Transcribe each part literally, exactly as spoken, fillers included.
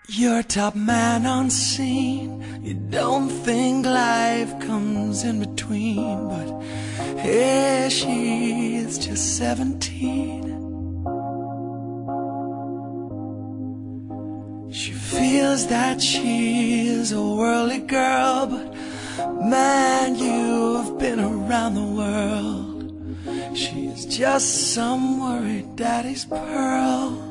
You're top man on scene. You don't think life comes in between, but here she is, just seventeen. She feels that she is a worldly girl, but man, you've been around the world. She is just some worried daddy's pearl.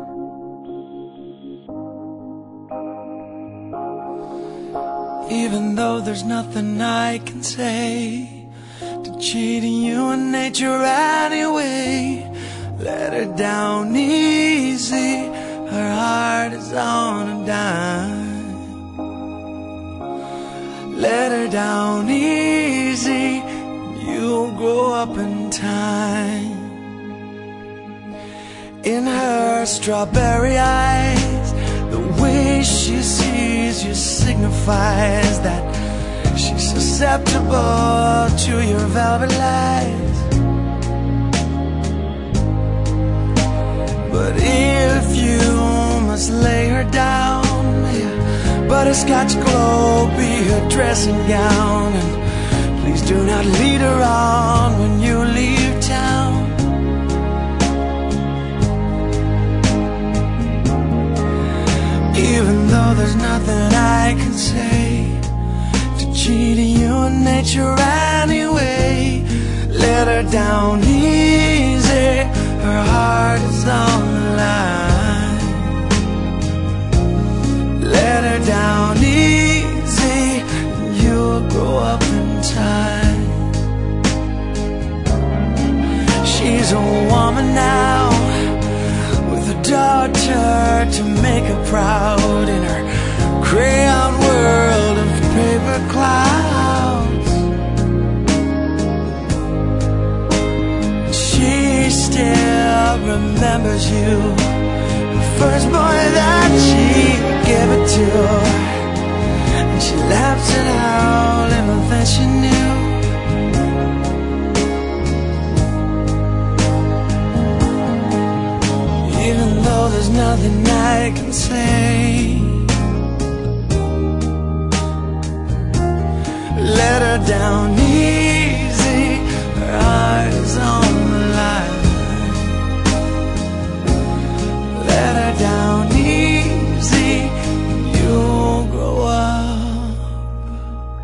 Even though there's nothing I can say to cheat human nature anyway, let her down easy, her heart is on a dime. Let her down easy, you'll grow up in time. In her strawberry eyes, the way she sees you signifies that she's susceptible to your velvet lies. But if you must lay her down, may a butterscotch glow be her dressing gown, and please do not lead her on when you leave town. Even though there's nothing I can say to cheat human nature anyway, let her down easy, her heart is on the line. Let her down easy, you'll grow up in time. She's a woman now, a daughter to make her proud in her crayon world of paper clouds. She still remembers you, the first boy that she gave it to, and she laughs at how little that she knew. Even though there's nothing I can say, let her down easy, her heart is on the line. Let her down easy, you'll grow up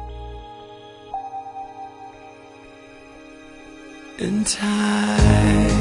in time.